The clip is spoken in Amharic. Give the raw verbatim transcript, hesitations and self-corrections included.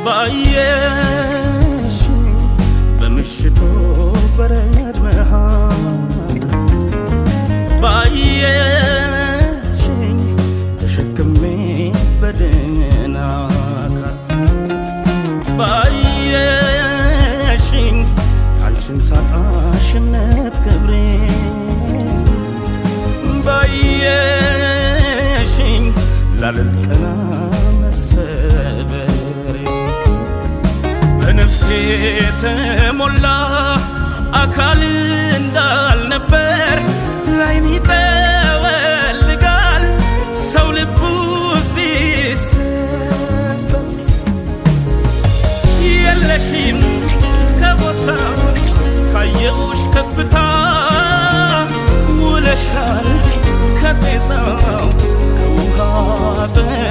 ባየሽ በምሽቱ በረድ መሃል ባየሽ ተሸክሜ በደህና አካል ባየሽ አንቺን ሳጣሽነት ክብሬ ባየሽ ላልቀና መሰበሬ በነፍሴ ተሞላ አካል እንዳልነበር ላይን ይጠወልጋል ሰው ልቡ ሲሰበር የለሽም ከቦታው ካየሁሽ ከፍታ ውለሻል ከጤዛው ከውሃ